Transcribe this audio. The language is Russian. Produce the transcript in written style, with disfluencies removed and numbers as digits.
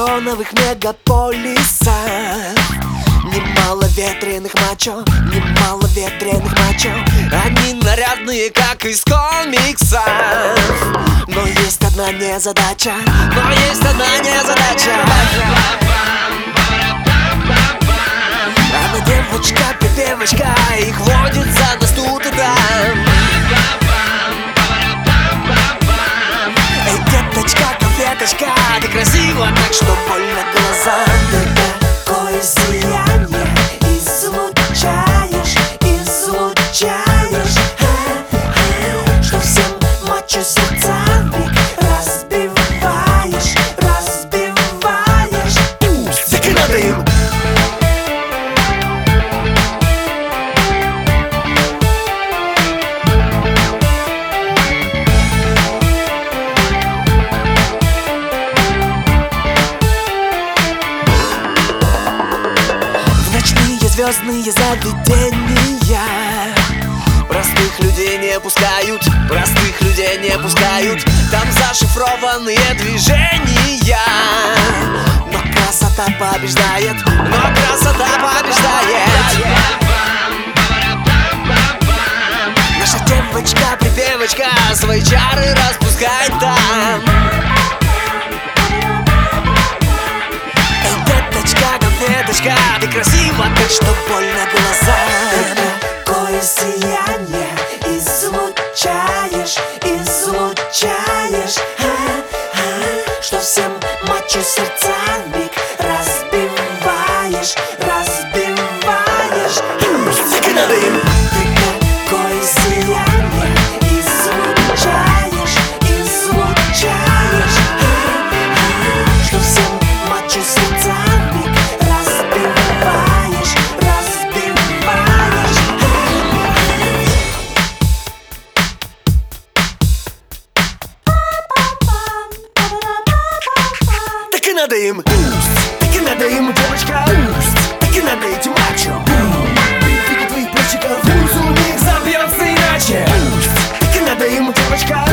неоновых мегаполисах. Немало ветреных мачо, немало ветреных мачо. Они нарядные, как из комиксов. Но есть одна незадача, но есть одна незадача. Она девочка-припевочка, их водит за нас тут и там. Эй, деточка, конфеточка, ты красива, так что больно глазам. Ты такое сияние излучаешь, излучаешь, что всем мочу сердца вмиг разбиваешь, разбиваешь. Так и надо им. Звездные заведения простых людей не пускают, простых людей не пускают. Там зашифрованные движения. Но красота побеждает, но красота побеждает. Наша девочка-припевочка свои чары распускает там. Деточка, ты красива, так что больно глазам. Такое сияние излучаешь, излучаешь, что всем мочу сердца вмиг разбиваешь, разбиваешь. Так и надо им. Такое сияние излучаешь, излучаешь, что всем мочу сердца вмиг разбиваешь, разбиваешь. Так и надо им. Так и надо им, девочка. Так и надо этим мачо. Видит твоих плечиков, пульс у них забьется иначе. Так и надо им, девочка.